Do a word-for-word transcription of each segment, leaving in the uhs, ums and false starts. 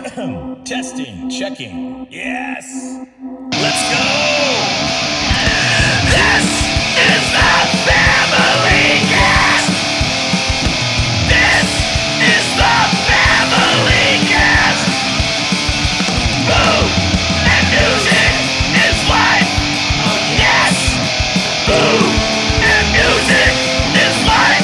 Testing, checking. Yes. Let's go. This is the Family Cast. This is the Family Cast. Food and music is life. Yes. Food and music is life.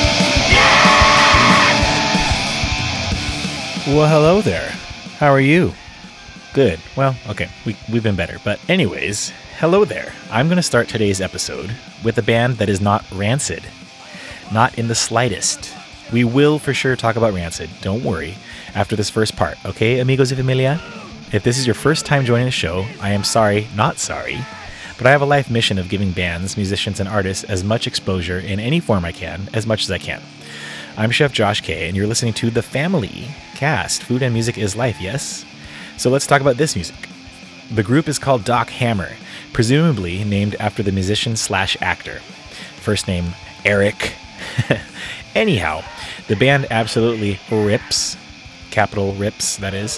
Yes. Well, hello there. How are you? Good. Well, okay, we, we've been better. But anyways, hello there. I'm going to start today's episode with a band that is not Rancid. Not in the slightest. We will for sure talk about Rancid, don't worry, after this first part. Okay, amigos y familia? If this is your first time joining the show, I am sorry, not sorry. But I have a life mission of giving bands, musicians, and artists as much exposure in any form I can, as much as I can. I'm Chef Josh K, and you're listening to The Family Cast. Food and music is life, yes? So let's talk about this music. The group is called Doc Hammer, presumably named after the musician slash actor. First name, Eric. Anyhow, the band absolutely rips. Capital rips, that is.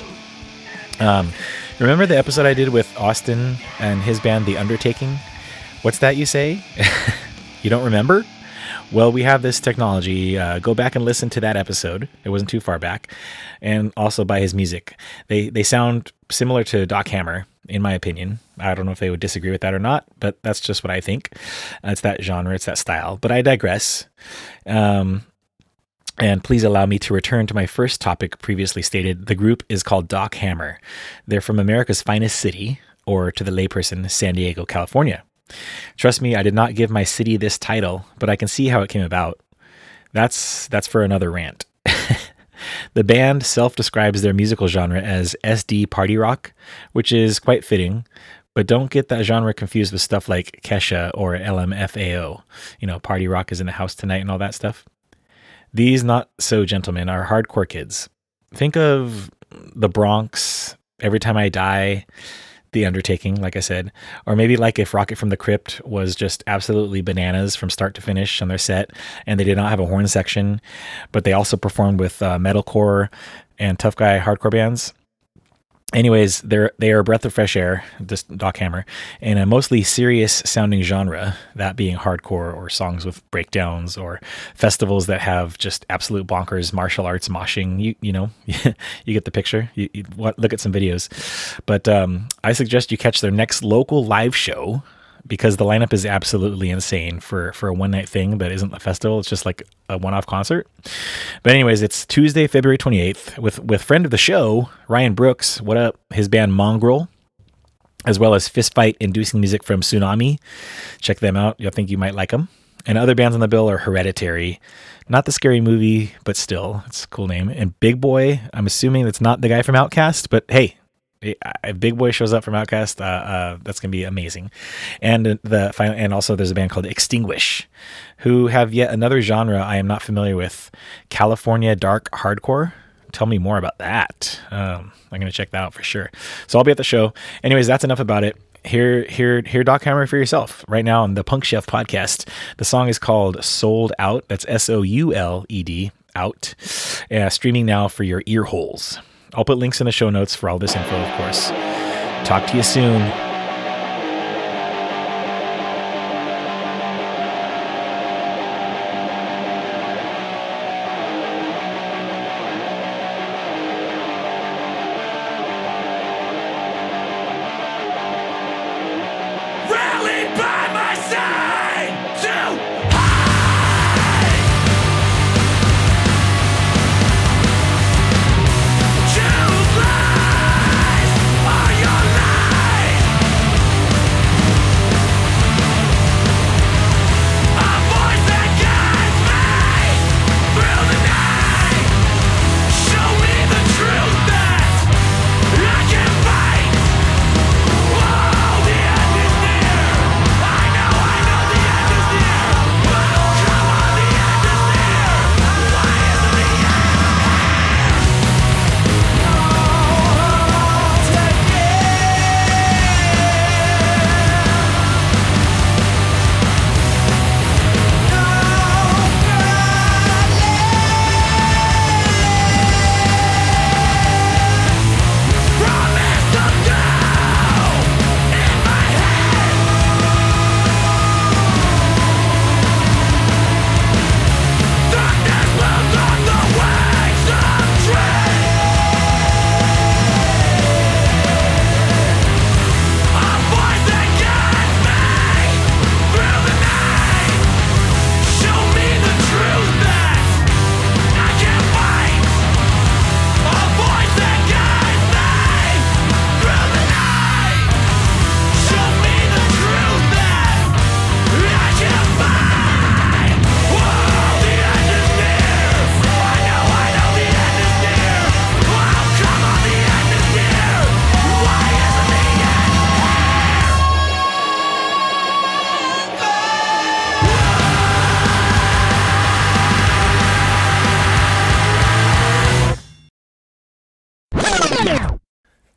Um, remember the episode I did with Austin and his band, The Undertaking? What's that you say? You don't remember? Well, we have this technology. Uh, go back and listen to that episode. It wasn't too far back. And also by his music. They they sound similar to Doc Hammer, in my opinion. I don't know if they would disagree with that or not, but that's just what I think. Uh, it's that genre, it's that style. But I digress. Um, and please allow me to return to my first topic previously stated. The group is called Doc Hammer. They're from America's finest city, or to the layperson, San Diego, California. Trust me, I did not give my city this title, but I can see how it came about. That's that's for another rant. The band self-describes their musical genre as S D party rock, which is quite fitting, but don't get that genre confused with stuff like Kesha or L M F A O. You know, party rock is in the house tonight and all that stuff. These not-so-gentlemen are hardcore kids. Think of The Bronx, Every Time I Die, The Undertaking, like I said, or maybe like if Rocket from the Crypt was just absolutely bananas from start to finish on their set, and they did not have a horn section, but they also performed with uh, metalcore and tough guy hardcore bands. Anyways, they're they are a breath of fresh air, just Doc Hammer, in a mostly serious sounding genre, that being hardcore or songs with breakdowns or festivals that have just absolute bonkers martial arts moshing. You you know, you get the picture. You, you what, look at some videos. But um, I suggest you catch their next local live show, because the lineup is absolutely insane for, for a one-night thing that isn't a festival. It's just like a one-off concert. But anyways, it's Tuesday, February twenty-eighth, with, with friend of the show, Ryan Brooks, what up, his band Mongrel, as well as fistfight-inducing music from Tsunami. Check them out. I think you might like them. And other bands on the bill are Hereditary, not the scary movie, but still, it's a cool name. And Big Boy, I'm assuming that's not the guy from Outkast, but hey, if Big Boy shows up from Outkast, uh, uh, that's gonna be amazing. And the final, and also there's a band called Extinguish, who have yet another genre I am not familiar with, California dark hardcore. Tell me more about that. Um, I'm gonna check that out for sure. So I'll be at the show. Anyways, that's enough about it. Hear, hear, hear Doc Hammer for yourself right now on the Punk Chef podcast. The song is called Sold Out. That's S O U L E D out. Uh, streaming now for your ear holes. I'll put links in the show notes for all this info, of course. Talk to you soon. Rally by my side to choose lies or your lies.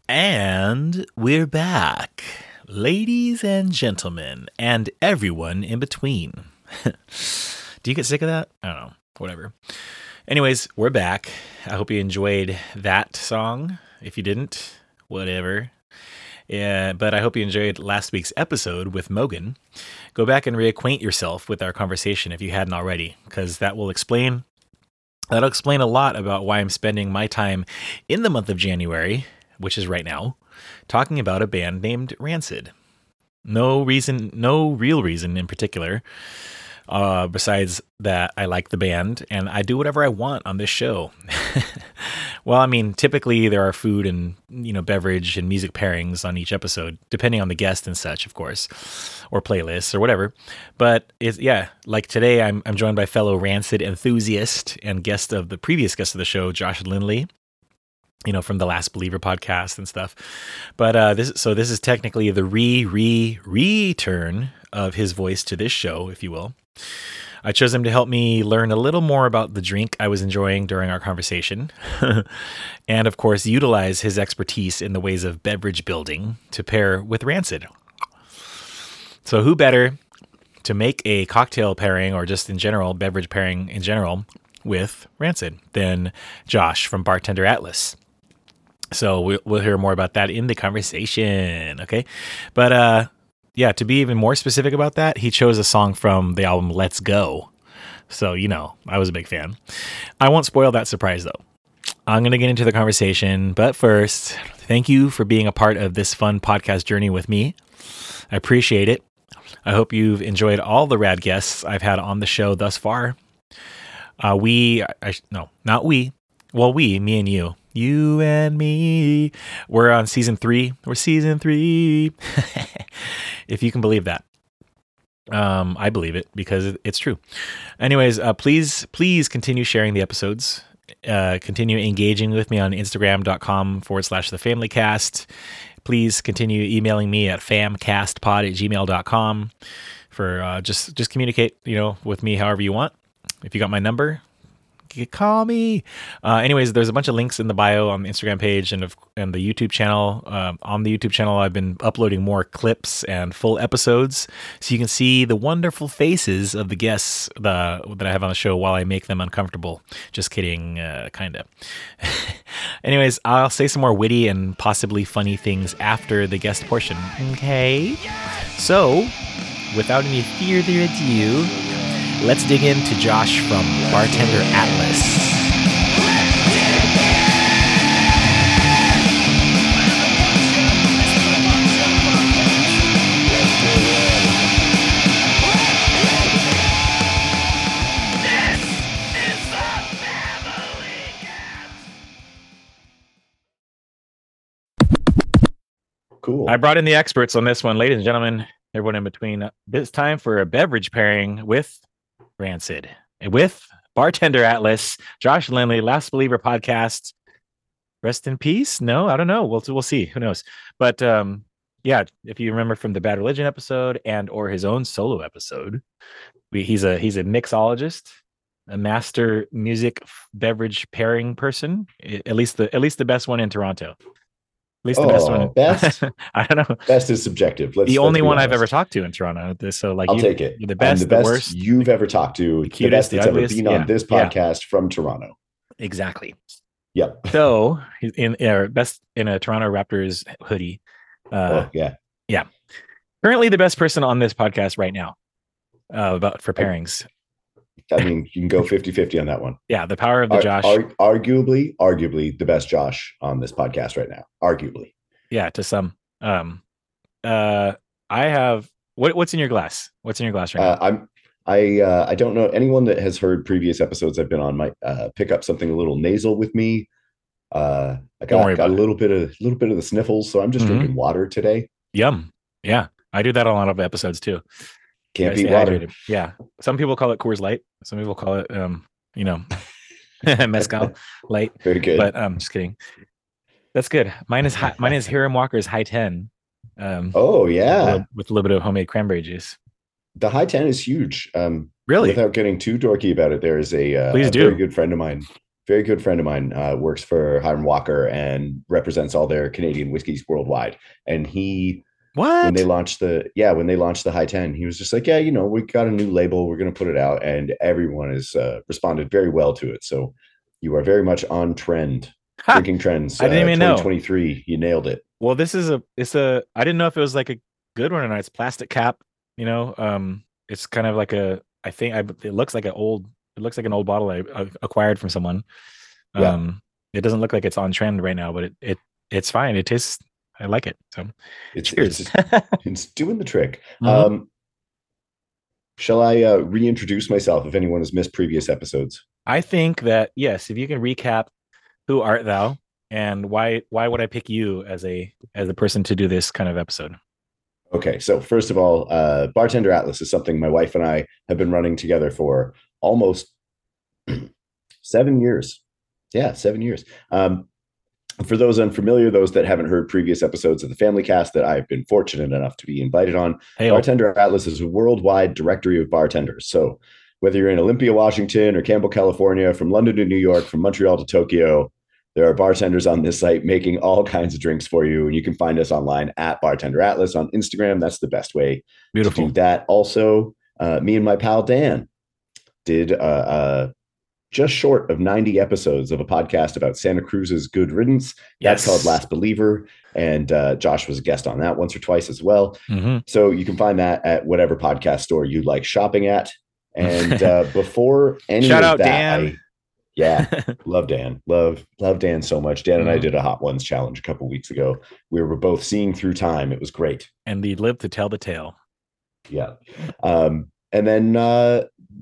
And we're back, ladies and gentlemen, and everyone in between. Do you get sick of that? I don't know. Whatever. Anyways, we're back. I hope you enjoyed that song. If you didn't, whatever. Yeah, but I hope you enjoyed last week's episode with Mogan. Go back and reacquaint yourself with our conversation if you hadn't already, because that will explain that'll explain a lot about why I'm spending my time in the month of January, which is right now, talking about a band named Rancid. No reason, no real reason in particular, uh, besides that I like the band and I do whatever I want on this show. Well, I mean, typically there are food and, you know, beverage and music pairings on each episode, depending on the guest and such, of course, or playlists or whatever. But it's, yeah, like today I'm I'm joined by fellow Rancid enthusiast and guest of the previous guest of the show, Josh Lindley, you know, from the Last Believer podcast and stuff. But uh, this, so this is technically the re, re, return of his voice to this show, if you will. I chose him to help me learn a little more about the drink I was enjoying during our conversation. And of course, utilize his expertise in the ways of beverage building to pair with Rancid. So who better to make a cocktail pairing or just in general, beverage pairing in general with Rancid than Josh from Bartender Atlas. So we'll, we'll hear more about that in the conversation. Okay. But, uh, yeah, to be even more specific about that, he chose a song from the album Let's Go. So, you know, I was a big fan. I won't spoil that surprise, though. I'm going to get into the conversation. But first, thank you for being a part of this fun podcast journey with me. I appreciate it. I hope you've enjoyed all the rad guests I've had on the show thus far. Uh, we, I, no, not we. Well, we, me and you. You and me. We're on season three. We're season three. If you can believe that. Um, I believe it because it's true. Anyways, uh, please, please continue sharing the episodes. Uh, continue engaging with me on Instagram.com forward slash the family cast. Please continue emailing me at famcastpod at gmail.com for uh, just, just communicate, you know, with me however you want. If you got my number, you call me. Uh, anyways, there's a bunch of links in the bio on the Instagram page and of, and the YouTube channel. Um, on the YouTube channel, I've been uploading more clips and full episodes, so you can see the wonderful faces of the guests the, that I have on the show while I make them uncomfortable. Just kidding, uh, kind of. Anyways, I'll say some more witty and possibly funny things after the guest portion. Okay. So, without any further ado, let's dig into Josh from Bartender Atlas. Cool. I brought in the experts on this one, ladies and gentlemen, everyone in between. It's time for a beverage pairing with Rancid, with Bartender Atlas, Josh Lindley, Last Believer podcast. Rest in peace. No, I don't know. We'll we'll see. Who knows? But um, yeah, if you remember from the Bad Religion episode and or his own solo episode, we, he's a he's a mixologist, a master music beverage pairing person. At least the at least the best one in Toronto. At least the oh, best one. Best? I don't know. Best is subjective. Let's, the let's only one honest. I've ever talked to in Toronto. So like, I'll you, take it. You're the best, I'm the best the worst you've ever talked to. the, cutest, the best that's the ever ugliest. been Yeah, on this yeah. podcast from Toronto. Exactly. Yep. So in uh, best in a Toronto Raptors hoodie. Uh, oh, yeah. Yeah. Currently the best person on this podcast right now. Uh, about for pairings. I mean, you can go fifty-fifty on that one. Yeah, the power of the Ar- Josh. Ar- arguably, arguably the best Josh on this podcast right now. Arguably. Yeah, to some. Um, uh, I have what? What's in your glass? What's in your glass right Uh, now? I'm. I uh, I don't know anyone that has heard previous episodes I've been on might uh, pick up something a little nasal with me. Uh, I Don't got, worry got a about it. little bit of little bit of the sniffles, so I'm just Mhm. drinking water today. Yum. Yeah, I do that on a lot of episodes too. Can't Gotta beat stay water. hydrated. Yeah. Some people call it Coors Light. Some people call it, um, you know, Mezcal Light. Very good. But um, just kidding. That's good. Mine is high, mine is Hiram Walker's High Ten. Um, oh with a yeah, little- with a little bit of homemade cranberry juice. the high ten is huge. Um, Really? Without getting too dorky about it, there is a, uh, Please a do. very good friend of mine very good friend of mine uh, works for Hiram Walker and represents all their Canadian whiskeys worldwide. And he, when they What? launched the, yeah, when they launched the High ten, he was just like, yeah, you know, we got a new label. We're going to put it out. And everyone has uh, responded very well to it. So you are very much on trend. Ha! Drinking Trends I didn't uh, even know. twenty twenty-three. You nailed it. Well, this is a it's a I didn't know if it was like a good one or not. It's plastic cap, you know. Um, it's kind of like a I think I it looks like an old it looks like an old bottle I, I acquired from someone. Yeah. Um, it doesn't look like it's on trend right now, but it it it's fine. It tastes I like it. So It's cheers. it's it's doing the trick. Mhm. Um, shall I uh, reintroduce myself if anyone has missed previous episodes? I think that yes, if you can recap who art thou and why why would I pick you as a as a person to do this kind of episode? Okay, so first of all, uh, Bartender Atlas is something my wife and I have been running together for almost seven years. Yeah, seven years. Um, for those unfamiliar, those that haven't heard previous episodes of the Family Cast that I've been fortunate enough to be invited on, Hey, Bartender Atlas is a worldwide directory of bartenders. So whether you're in Olympia, Washington, or Campbell, California, from London to New York, from Montreal to Tokyo, there are bartenders on this site making all kinds of drinks for you. And you can find us online at Bartender Atlas on Instagram. That's the best way beautiful. to do that. Also, uh, me and my pal Dan did uh, uh, just short of ninety episodes of a podcast about Santa Cruz's Good Riddance. That's Yes. called Last Believer. And uh, Josh was a guest on that once or twice as well. Mhm. So you can find that at whatever podcast store you like shopping at. And uh, before any Shout of out that, Dan. I, yeah, love Dan. Love, love Dan so much. Dan and I Mhm. did a Hot Ones challenge a couple weeks ago. We were both seeing through time. It was great. And he lived to tell the tale. Yeah. Um, and then uh,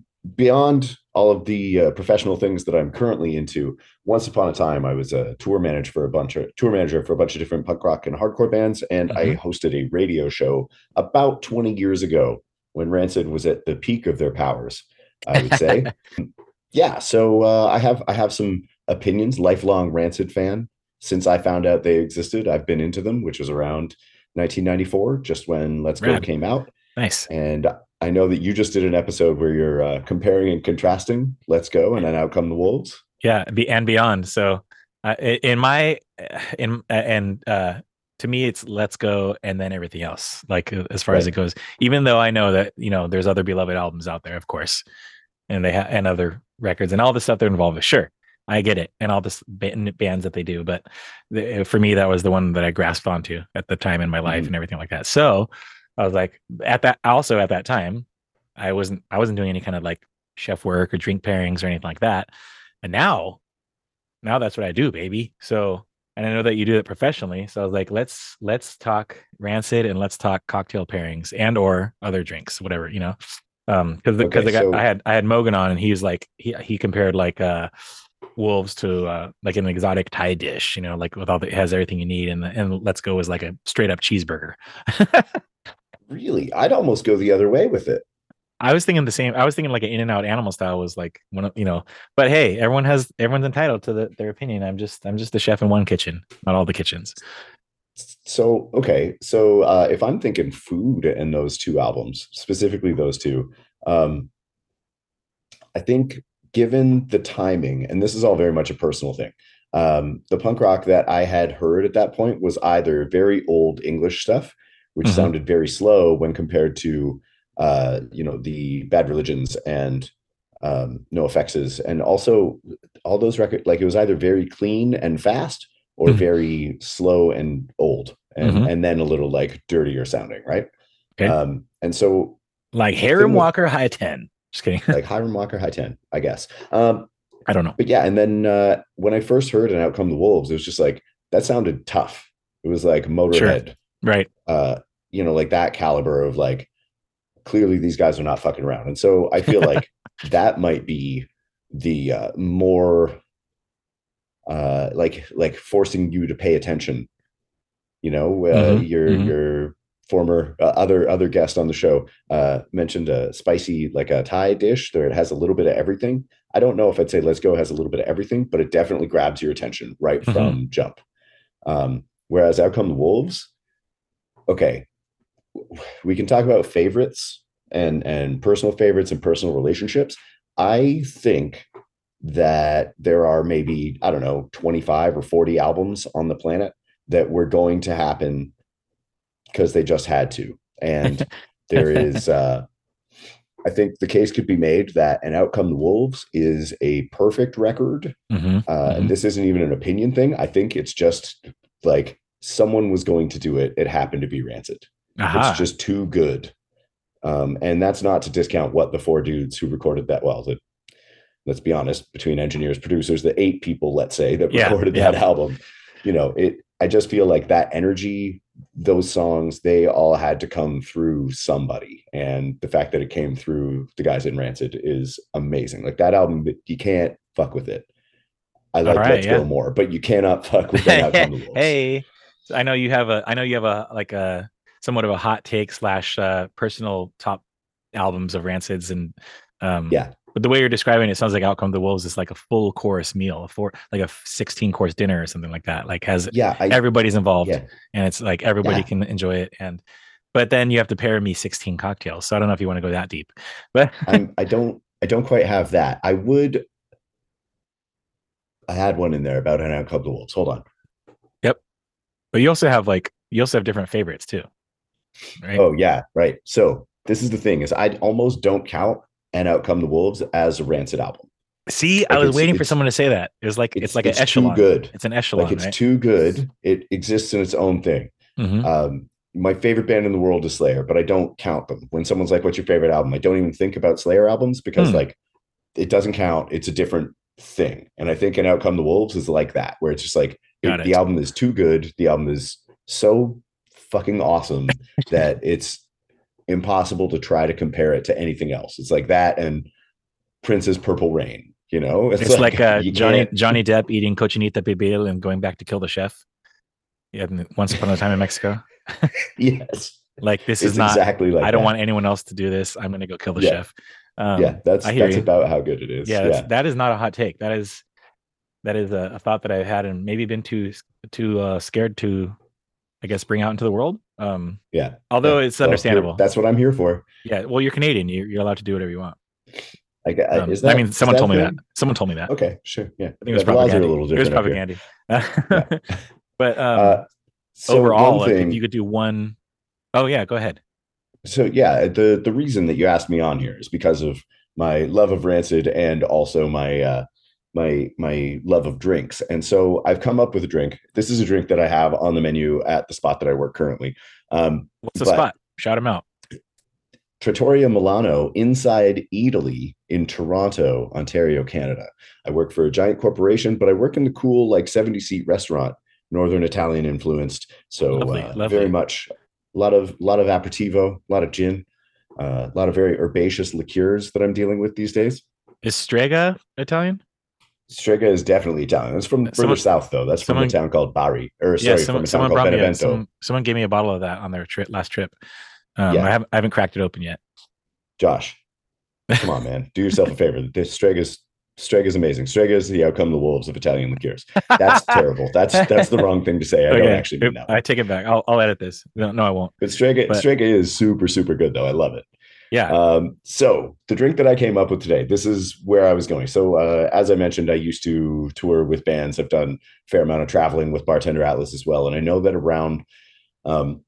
beyond all of the uh, professional things that I'm currently into, once upon a time, I was a tour manager for a bunch of tour manager for a bunch of different punk rock and hardcore bands. And I Mhm. hosted a radio show about twenty years ago when Rancid was at the peak of their powers, I would say. Yeah. So uh, I have, I have some opinions, lifelong Rancid fan. Since I found out they existed, I've been into them, which was around nineteen ninety-four, just when Let's Go Rad. came out. Nice. And I know that you just did an episode where you're uh, comparing and contrasting Let's Go and then Out Come the Wolves. Yeah, be, and beyond. So uh, i- in my in uh, and uh to me it's Let's Go and then everything else, like uh, as far as Right. it goes, even though I know that, you know, there's other beloved albums out there, of course, and they have and other records and all the stuff they're involved with. Sure, I get it, and all this ba- bands that they do, but the, for me that was the one that I grasped onto at the time in my life Mhm. and everything like that. So I was like, at that also at that time I wasn't I wasn't doing any kind of like chef work or drink pairings or anything like that. And now, now that's what I do, baby. So, and I know that you do it professionally. So I was like, let's let's talk Rancid and let's talk cocktail pairings and or other drinks, whatever, you know. Um, because because Okay, so- I had I had Mogan on and he was like he he compared like uh wolves to uh like an exotic Thai dish, you know, like with all the it has everything you need, and the, and Let's Go is like a straight up cheeseburger. Really? I'd almost go the other way with it. I was thinking the same. I was thinking like an In and Out Animal Style was like one of, you know, but hey, everyone has everyone's entitled to the, their opinion. I'm just I'm just the chef in one kitchen, not all the kitchens. So, okay. So uh, if I'm thinking food and those two albums, specifically those two, um, I think given the timing, and this is all very much a personal thing, um, the punk rock that I had heard at that point was either very old English stuff, which Mhm. sounded very slow when compared to, uh, you know, the Bad Religions and um, NoFX's, and also all those records, like it was either very clean and fast or Mhm. very slow and old, and Mhm. and then a little like dirtier sounding, right? Okay. Um, and so Like the Harem thing with- Walker High ten. Just kidding. like Hiram Walker High ten, I guess. Um, I don't know. but yeah, and then uh, when I first heard "And Out Come the Wolves," it was just like that sounded tough. It was like Motorhead, Right. uh, you know, like that caliber of like. Clearly, these guys are not fucking around, and so I feel like that might be the uh, more uh, like like forcing you to pay attention. You know, uh, Mhm, your mhm. your former uh, other other guest on the show uh, mentioned a spicy like a Thai dish where it has a little bit of everything. I don't know if I'd say Let's Go has a little bit of everything, but it definitely grabs your attention right Mhm. from jump. Um, whereas Out Come the Wolves, okay, we can talk about favorites and and personal favorites and personal relationships. I think that there are maybe, I don't know, twenty-five or forty albums on the planet that were going to happen because they just had to. And there is, uh, I think the case could be made that An Outcome the Wolves is a perfect record. Mm-hmm, Uh, mm-hmm. And this isn't even an opinion thing. I think it's just like someone was going to do it. It happened to be Rancid. Aha. It's just too good. Um, and that's not to discount what the four dudes who recorded that, well, the, let's be honest, between engineers, producers, the eight people, let's say, that Yeah, recorded yeah. that album, you know, it, I just feel like that energy, those songs, they all had to come through somebody. And the fact that it came through the guys in Rancid is amazing. Like that album, you can't fuck with it. I like right, Let's yeah. Go more, but you cannot fuck with An Outcome the Wolves. Hey, I know you have a, I know you have a, like a, somewhat of a hot take slash uh, personal top albums of Rancids. And um, yeah. But the way you're describing it, it sounds like Outcome the Wolves is like a full course meal, a four, like a sixteen course dinner or something like that. Like has yeah, I, everybody's involved, yeah. and it's like everybody Yeah. can enjoy it. And but then you have to pair me sixteen cocktails. So I don't know if you want to go that deep, but I'm, I don't, I don't quite have that. I would. I had one in there about An Outcome the Wolves. Hold on. Yep. But you also have like you also have different favorites too, right? Oh yeah, right. So this is the thing: is I almost don't count An Outcome the Wolves as a Rancid album. See, like I was waiting for someone to say that. It was like it's, it's like it's an echelon. Too good. It's an echelon. Like it's right? too good. It exists in its own thing. Mm-hmm. Um, my favorite band in the world is Slayer, but I don't count them. When someone's like, "What's your favorite album?" I don't even think about Slayer albums because Hmm. like it doesn't count. It's a different thing. And I think An Outcome the Wolves is like that, where it's just like it, Got it. the album is too good. The album is so fucking awesome that it's impossible to try to compare it to anything else. It's like that and Prince's Purple Rain. You know, It's, it's like, like uh, you Johnny can't- Johnny Depp eating cochinita pibil and going back to kill the chef. Yeah, Once Upon a Time in Mexico. Yes, like this it's is not exactly like I don't that. want anyone else to do this. I'm going to go kill the Yeah. chef. Um, yeah, that's I hear that's you. about how good it is. Yeah, Yeah, that's, that is not a hot take. That is that is a, a thought that I've had and maybe been too too uh, scared to, I guess, bring out into the world. Um, yeah. although yeah. it's Well, understandable. that's what I'm here for. Yeah, well, you're Canadian. You're, you're allowed to do whatever you want. I, I, Um, is that, I mean, is someone that told me thing? that. Someone told me that. Okay, sure. Yeah, I think it was the laws are a propaganda. little It was different. up here. propaganda. But um, Uh, so overall, one like, thing, if you could do one, oh yeah, go ahead. so yeah, the the reason that you asked me on here is because of my love of Rancid and also my uh, my my love of drinks. And so I've come up with a drink. This is a drink that I have on the menu at the spot that I work currently. Um, What's the but- spot? Shout him out. Trattoria Milano inside Italy in Toronto, Ontario, Canada. I work for a giant corporation, but I work in the cool like seventy seat restaurant, Northern Italian influenced. So Lovely, uh, lovely. very much a lot of lot of aperitivo, a lot of gin, uh, a lot of very herbaceous liqueurs that I'm dealing with these days. Is Strega Italian? Strega is definitely Italian. It's from further Someone- south though. That's from someone- a town called Bari, or Yeah, sorry, someone, from a town someone called brought me a, Benevento. someone, someone gave me a bottle of that on their trip last trip. Um, Yeah. I haven't I haven't cracked it open yet. Josh, come on, man. Do yourself a favor. This Strega's Strega's amazing. Strega is the Outcome the Wolves of Italian liqueurs. That's terrible. That's that's the wrong thing to say. I don't Okay, actually mean that. I take it back. I'll I'll edit this. No, no, I won't. But Strega, but- Strega is super, super good though. I love it. Yeah. Um, so the drink that I came up with today, this is where I was going. So uh, as I mentioned, I used to tour with bands. I've done a fair amount of traveling with Bartender Atlas as well. And I know that around, um,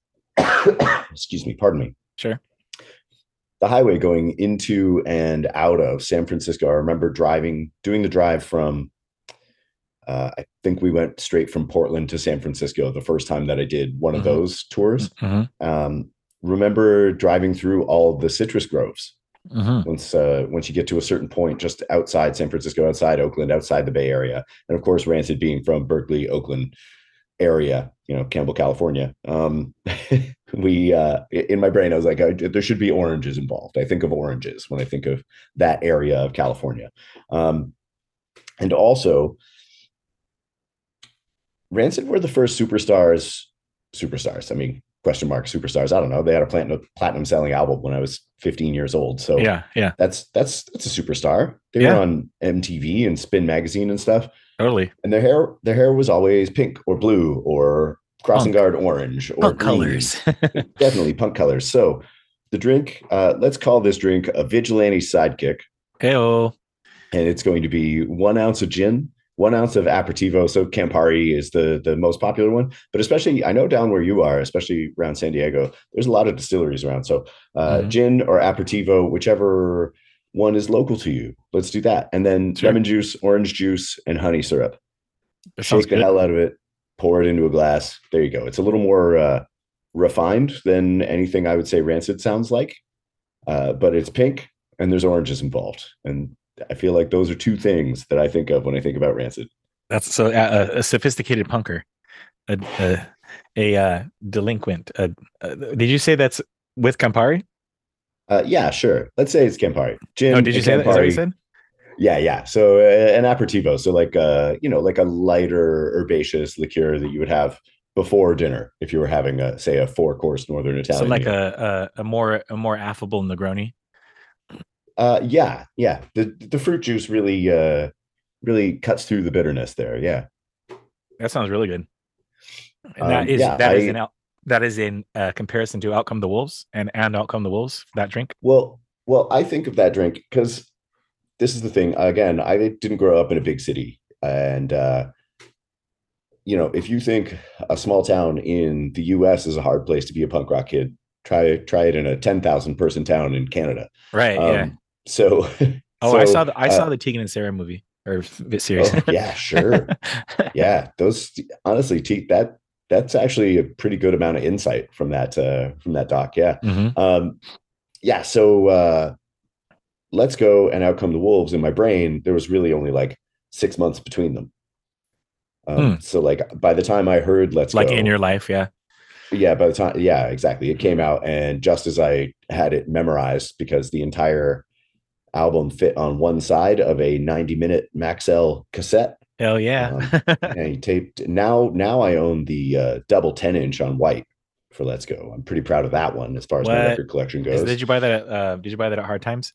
excuse me, pardon me, Sure. the highway going into and out of San Francisco. I remember driving, doing the drive from, uh, I think we went straight from Portland to San Francisco the first time that I did one of Mhm. those tours. Mhm. Um, remember driving through all the citrus groves. Mhm. Once uh, once you get to a certain point, just outside San Francisco, outside Oakland, outside the Bay Area, and of course, Rancid being from Berkeley, Oakland area, you know, Campbell, California. Um, we uh, in my brain, I was like, I, there should be oranges involved. I think of oranges when I think of that area of California, um, and also Rancid were the first superstars. Superstars. I mean, question mark superstars. I don't know. They had a platinum platinum selling album when I was fifteen years old. So Yeah, yeah, that's that's that's a superstar. They Yeah. were on M T V and Spin Magazine and stuff. totally. And their hair their hair was always pink or blue or crossing Punk. guard orange or Punk green. colors. Definitely punk colors. So the drink, uh, let's call this drink a vigilante sidekick. Heyo. and it's going to be one ounce of gin, one ounce of aperitivo. So Campari is the the most popular one, but especially I know down where you are, especially around San Diego, there's a lot of distilleries around. So uh, Mhm. gin or aperitivo, whichever one is local to you. Let's do that. And then Sure. lemon juice, orange juice, and honey syrup. That sounds Shake the good. hell out of it, pour it into a glass. There you go. It's a little more uh, refined than anything I would say rancid sounds like, uh, but it's pink and there's oranges involved. And I feel like those are two things that I think of when I think about rancid. That's so uh, a sophisticated punker, a a, a uh, delinquent. Uh, uh, did you say that's with Campari? Uh, yeah, sure. Let's say it's Campari. Gin Oh, did you and say that? Is that what you Campari. said? Yeah, yeah. So uh, an aperitivo, so like uh, you know, like a lighter herbaceous liqueur that you would have before dinner if you were having a say a four course Northern So Italian like meal. a, a a more a more affable Negroni. Uh, yeah, yeah. The the fruit juice really uh really cuts through the bitterness there. Yeah. That sounds really good. And that Um, is yeah, that is in I out that is in uh, comparison to Outcome the Wolves and and Outcome the Wolves, that drink. well, well, I think of that drink because this is the thing. Again, I didn't grow up in a big city, and uh, you know, if you think a small town in the U S is a hard place to be a punk rock kid, try try it in a ten thousand person town in Canada. Right. Yeah. Um, so, Oh, I saw so the I uh, saw the Tegan and Sarah movie or series. oh yeah, sure, yeah. Those honestly, T, that that's actually a pretty good amount of insight from that uh, from that doc. Yeah, hmm um, yeah. So uh, let's go and Out Come the Wolves. In my brain, there was really only like six months between them. Hmm. Um, so like by the time I heard Let's Like Go, in your life, yeah. yeah, by the time, yeah, exactly. It came out, and just as I had it memorized, because the entire album fit on one side of a ninety minute Maxell cassette. Hell yeah. Um, and he taped. Now, now I own the uh, double ten inch on white for Let's Go. I'm pretty proud of that one as far as my What record collection is? goes. Did you buy that? At, uh, did you buy that at Hard Times?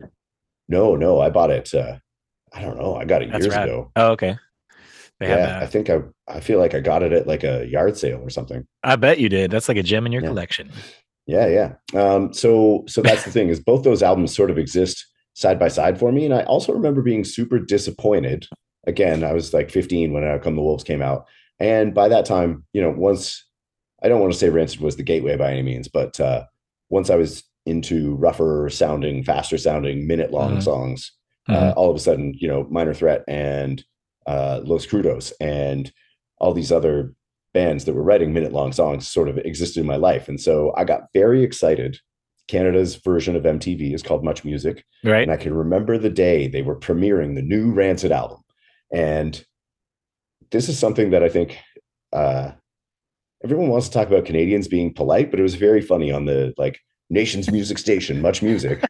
No, no, I bought it. Uh, I don't know. I got it That's years rad. ago. Oh, okay. They have Yeah, I that. think I. I feel like I got it at like a yard sale or something. I bet you did. That's like a gem in your Yeah. collection. Yeah, yeah. Um, so so that's the thing is both those albums sort of exist side by side for me. And I also remember being super disappointed. Again, I was like fifteen when Out Come the Wolves came out. And by that time, you know, once I don't want to say Rancid was the gateway by any means, but uh, once I was into rougher sounding, faster sounding, minute long Mhm. songs, Mhm. uh, all of a sudden, you know, Minor Threat and uh, Los Crudos and all these other bands that were writing minute long songs sort of existed in my life. And so I got very excited. Canada's version of M T V is called Much Music. Right. And I can remember the day they were premiering the new Rancid album. And this is something that I think uh, everyone wants to talk about Canadians being polite, but it was very funny on the like nation's music station, Much Music.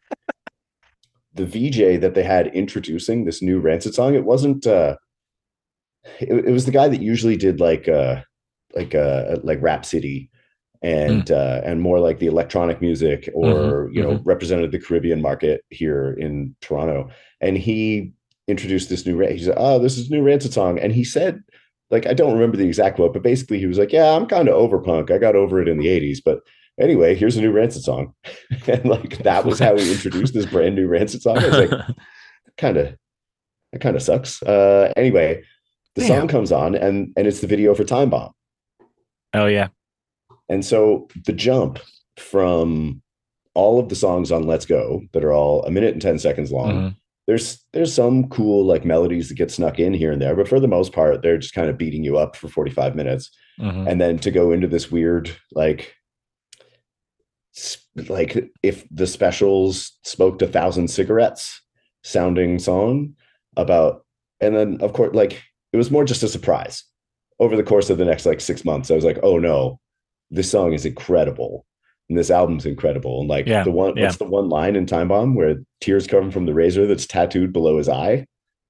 The V J that they had introducing this new Rancid song, it wasn't, uh, it, it was the guy that usually did like, uh, like, uh, like Rap City and, uh, and more like the electronic music or, Mhm, you know, mhm. represented the Caribbean market here in Toronto. And he introduced this new, he said, oh, this is a new Rancid song. And he said, like, I don't remember the exact quote, but basically he was like, yeah, I'm kind of over punk. I got over it in the eighties, but anyway, here's a new Rancid song. And like, that was how he introduced this brand new Rancid song. I was like, kind of, it kind of sucks. Uh, anyway, the Damn. song comes on and, and it's the video for Time Bomb. Oh yeah. And so the jump from all of the songs on Let's Go that are all a minute and ten seconds long, Mhm. there's there's some cool like melodies that get snuck in here and there, but for the most part, they're just kind of beating you up for forty-five minutes. Mhm. And then to go into this weird, like, like if the Specials smoked a thousand cigarettes sounding song about, and then of course, like it was more just a surprise over the course of the next like six months. I was like, oh no, this song is incredible. And this album's incredible. And like Yeah, the one, yeah. what's the one line in Time Bomb where tears come from the razor that's tattooed below his eye?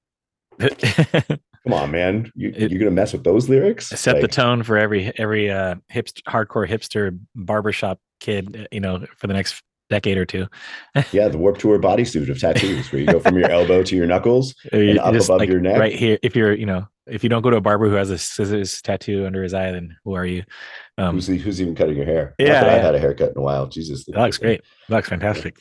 Come on, man. You, It- you're going to mess with those lyrics? Set the Like, tone for every every uh hipster hardcore hipster barbershop kid, uh, you know, for the next decade or two. yeah, the Warped Tour bodysuit of tattoos where you go from your elbow to your knuckles Or you and up just, above like, your neck. right here. If you're, you know, if you don't go to a barber who has a scissors tattoo under his eye, then who are you? Um, Who's, who's even cutting your hair? Yeah, Not that I've yeah. had a haircut in a while. Jesus. that looks great. That looks fantastic.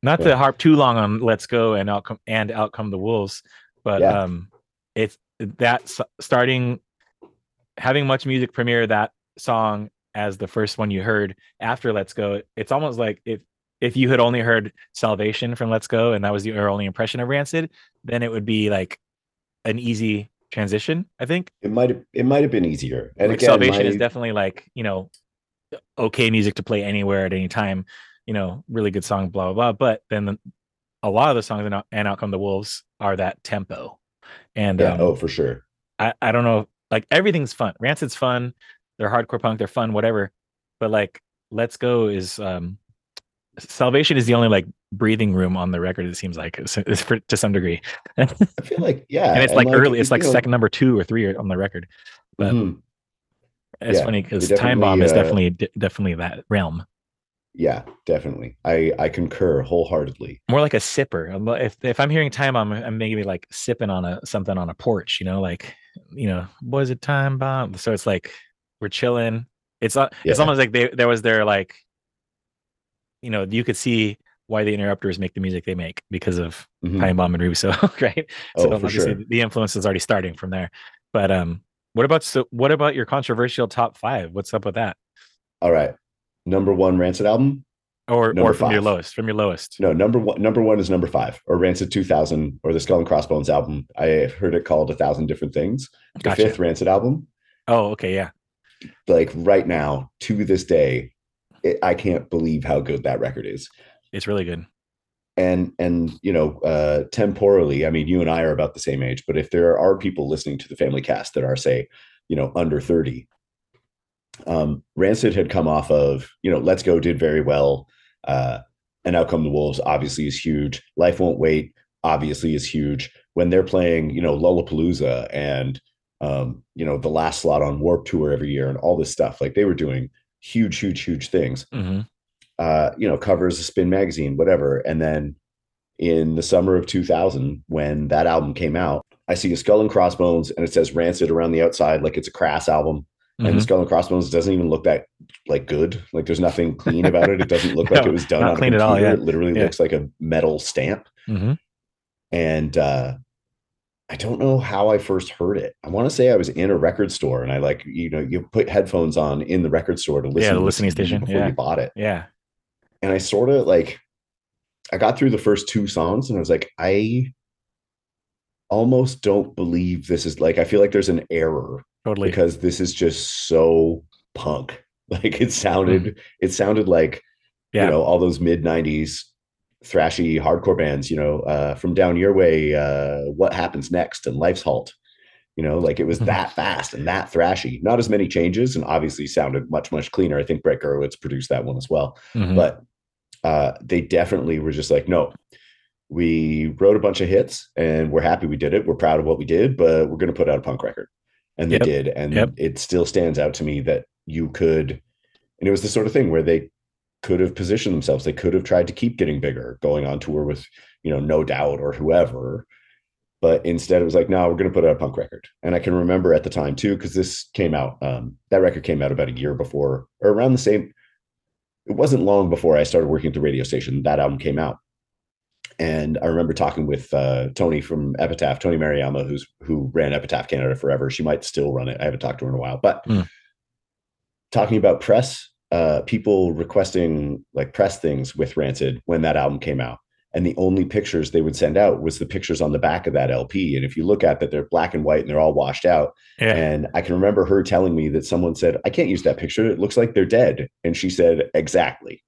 not Yeah. to harp too long on Let's Go and outcome and Outcome the Wolves, but Yeah. um, it's that s- starting having Much Music premiere that song as the first one you heard after Let's Go. It's almost like if if you had only heard Salvation from Let's Go and that was your only impression of Rancid, then it would be like an easy transition, I think. It might have it might have been easier. And Like again, Salvation my is definitely like, you know, okay music to play anywhere at any time, you know, really good song, blah, blah, blah. But then the, a lot of the songs in, Out- and Out Come the Wolves are that tempo. And yeah, um, oh for sure. I, I don't know, like everything's fun. Rancid's fun. They're hardcore punk. They're fun, whatever. But like, Let's Go is um, Salvation is the only like breathing room on the record. It seems like it's, it's for, to some degree, and I feel like yeah, it's and like like early. It's it- like you know, second number two or three on the record. But mhm. it's Yeah, funny they because Time definitely, Bomb is uh, definitely de- definitely that realm. Yeah, definitely. I I concur wholeheartedly. More like a sipper. I'm- If if I'm hearing Time Bomb, I'm maybe like sipping on a something on a porch. You know, like you know, was it Time Bomb? So it's like we're chilling. It's uh, it's Yeah. almost like they there was their like, you know, you could see why the Interrupters make the music they make because of Mhm. Time Bomb and Russo, right? Oh, So for obviously sure. the influence is already starting from there. But um, what about so what about your controversial top five? What's up with that? All right. Number one Rancid album. Or Number or from your five. lowest, from your lowest. No, number one. Number one is number five, or Rancid two thousand, or the Skull and Crossbones album. I heard it called a thousand different things. The Gotcha. fifth Rancid album. Oh, okay, yeah. Like right now, to this day, it, I can't believe how good that record is. It's really good. And and you know, uh, temporally, I mean, you and I are about the same age, but if there are people listening to the Family Cast that are, say, you know, under thirty, um, Rancid had come off of, you know, Let's Go did very well. Uh, and Out Come the Wolves obviously is huge. Life Won't Wait obviously is huge. When they're playing, you know, Lollapalooza and, um, you know, the last slot on Warped Tour every year and all this stuff, like they were doing huge, huge, huge things. Mm-hmm. Uh, you know, covers of Spin Magazine, whatever. And then in the summer of two thousand, when that album came out, I see a Skull and Crossbones and it says Rancid around the outside, like it's a Crass album. Mm-hmm. And the Skull and Crossbones doesn't even look that like good. Like there's nothing clean about it. It doesn't look like No, it was done not on a clean computer. at all, yeah. It literally Yeah. looks like a metal stamp. Mm-hmm. And uh, I don't know how I first heard it. I want to say I was in a record store and I like, you know, you put headphones on in the record store to listen Yeah, the to listening C D station, before yeah. you bought it. Yeah. And I sort of like, I got through the first two songs and I was like, I almost don't believe this is like, I feel like there's an error Totally. because this is just so punk. Like it sounded, mm. it sounded like, yeah. you know, all those mid nineties thrashy hardcore bands, you know, uh, from Down Your Way, uh, What Happens Next and Life's Halt, you know, like it was that fast and that thrashy, not as many changes and obviously sounded much, much cleaner. I think Brett Gurewitz produced that one as well, mm-hmm. but uh, they definitely were just like, no, we wrote a bunch of hits and we're happy we did it. We're proud of what we did, but we're going to put out a punk record. And they yep. did. And yep. it still stands out to me that you could, and it was the sort of thing where they could have positioned themselves. They could have tried to keep getting bigger, going on tour with, you know, No Doubt or whoever. But instead it was like, no, we're going to put out a punk record. And I can remember at the time too, because this came out, um, that record came out about a year before or around the same, it wasn't long before I started working at the radio station. That album came out. And I remember talking with uh, Tony from Epitaph, Tony Mariyama, who's who ran Epitaph Canada forever. She might still run it. I haven't talked to her in a while, but mm. talking about press, uh, people requesting like press things with Rancid when that album came out. And the only pictures they would send out was the pictures on the back of that L P. And if you look at that, they're black and white and they're all washed out. Yeah. And I can remember her telling me that someone said, I can't use that picture. It looks like they're dead. And she said, exactly.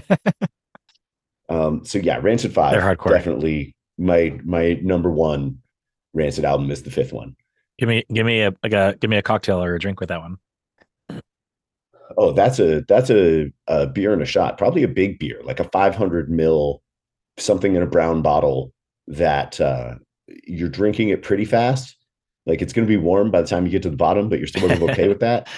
um, so yeah, Rancid five, they're hardcore. Definitely my, my number one Rancid album is the fifth one. Give me, give me a, like a, give me a cocktail or a drink with that one. Oh, that's a, that's a, a beer and a shot, probably a big beer, like a five hundred mil something in a brown bottle that uh, you're drinking it pretty fast. Like it's going to be warm by the time you get to the bottom, but you're still okay with that.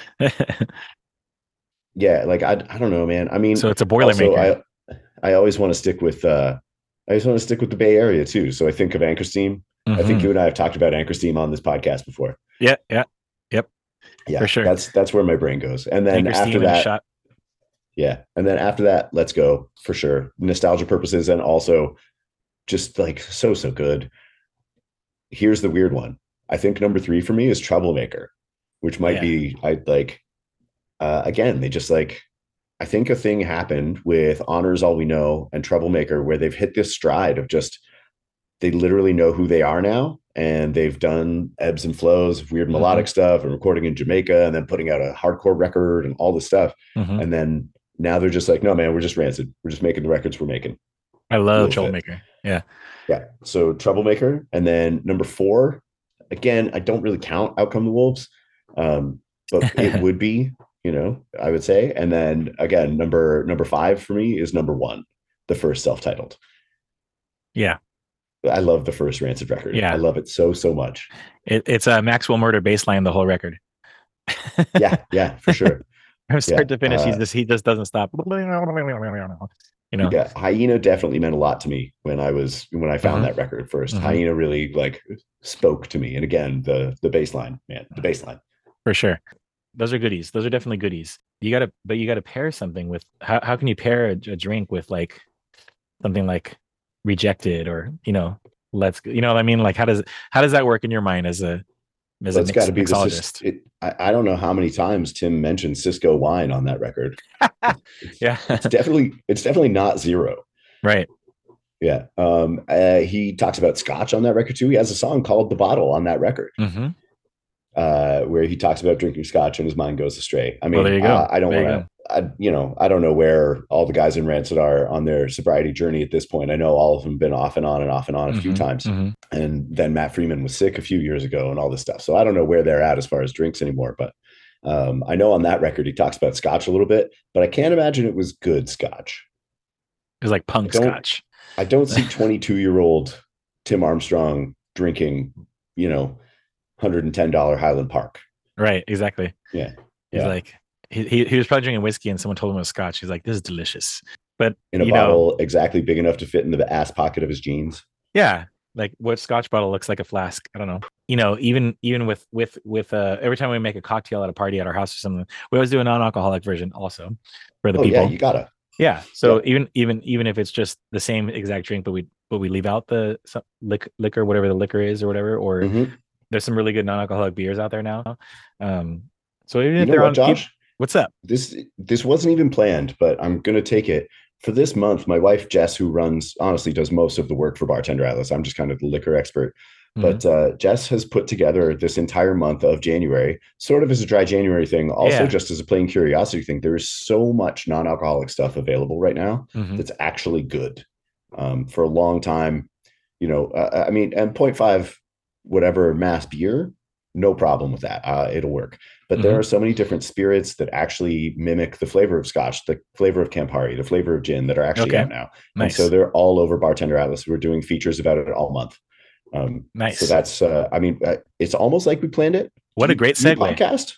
Yeah. Like, I, I don't know, man. I mean, so it's a Boilermaker. I, I always want to stick with, uh, I just want to stick with the Bay Area too. So I think of Anchor Steam. Mm-hmm. I think you and I have talked about Anchor Steam on this podcast before. Yeah. Yeah. Yep. Yeah. For sure. That's, that's where my brain goes. And then Anchor after Steam that, and shot. Yeah. And then after that, Let's Go for sure. Nostalgia purposes and also just like so, so good. Here's the weird one. I think number three for me is Troublemaker, which might Yeah. be, I like, uh, again, they just like, I think a thing happened with Honors All We Know and Troublemaker where they've hit this stride of just, they literally know who they are now. And they've done ebbs and flows of weird melodic Mhm. stuff and recording in Jamaica and then putting out a hardcore record and all this stuff. Mhm. And then now they're just like, no, man, we're just Rancid. We're just making the records we're making. I love Deal with it. Troublemaker. Yeah. Yeah. So Troublemaker. And then number four, again, I don't really count Outcome the Wolves, um, but it would be, you know, I would say. And then again, number number five for me is number one, the first self-titled. Yeah. I love the first Rancid record. Yeah. I love it so, so much. It, it's a Maxwell Murder baseline, the whole record. Yeah. Yeah, for sure. From start Yeah, to finish, uh, he's just, he just doesn't stop. You know? Yeah. Hyena definitely meant a lot to me when I was, when I found Mhm. that record 1st Mhm. Hyena really like spoke to me. And again, the, the bass line, man, the bass line. For sure. Those are goodies. Those are definitely goodies. You gotta, but you gotta pair something with, how, how can you pair a, a drink with like something like Rejected or, you know, Let's Go, you know what I mean? Like, how does, how does that work in your mind as a, as So a it's mix, got to be the mixologist? Cis- it, I, I don't know how many times Tim mentioned Cisco wine on that record. It's, Yeah. it's definitely it's definitely not zero. Right. Yeah. Um. Uh, he talks about Scotch on that record too. He has a song called "The Bottle" on that record, Mm-hmm. uh, where he talks about drinking Scotch and his mind goes astray. I mean, Well, there you go. uh, I don't There you want to. I, you know, I don't know where all the guys in Rancid are on their sobriety journey at this point. I know all of them have been off and on and off and on a few Mhm, times. mhm. And then Matt Freeman was sick a few years ago and all this stuff. So I don't know where they're at as far as drinks anymore. But um, I know on that record, he talks about Scotch a little bit, but I can't imagine it was good Scotch. It was like punk I don't- Scotch. I don't see twenty-two year old Tim Armstrong drinking, you know, one hundred ten dollars Highland Park. Right. Exactly. Yeah. He's Yeah. like, he, he, he was probably drinking whiskey and someone told him it was Scotch. He's like, this is delicious. But, In a you know, bottle exactly big enough to fit into the ass pocket of his jeans. yeah, like what Scotch bottle looks like a flask. I don't know. You know, even even with with with uh every time we make a cocktail at a party at our house or something, we always do a non-alcoholic version also for the Oh, people. yeah, you gotta. Yeah. So Yeah. even even even if it's just the same exact drink, but we but we leave out the some, lic, liquor, whatever the liquor is or whatever, or Mhm. there's some really good non-alcoholic beers out there now. Um, so even You if know they're what, on, Josh? keep- what's up? This this wasn't even planned, but I'm gonna take it. For this month, my wife Jess, who runs, honestly, does most of the work for Bartender Atlas. I'm just kind of the liquor expert. But uh, Jess has put together this entire month of January, sort of as a dry January thing, also Yeah. just as a plain curiosity thing. There is so much non-alcoholic stuff available right now Mhm. that's actually good. Um, for a long time, you know, uh, I mean, and point five, whatever mass beer, no problem with that. Uh, it'll work. But there Mhm. are so many different spirits that actually mimic the flavor of Scotch, the flavor of Campari, the flavor of gin that are actually Okay. out now. And Nice. so they're all over Bartender Atlas. We're doing features about it all month. Um, Nice. So that's, uh, I mean, uh, it's almost like we planned it. What Do a you- great do you segue. podcast.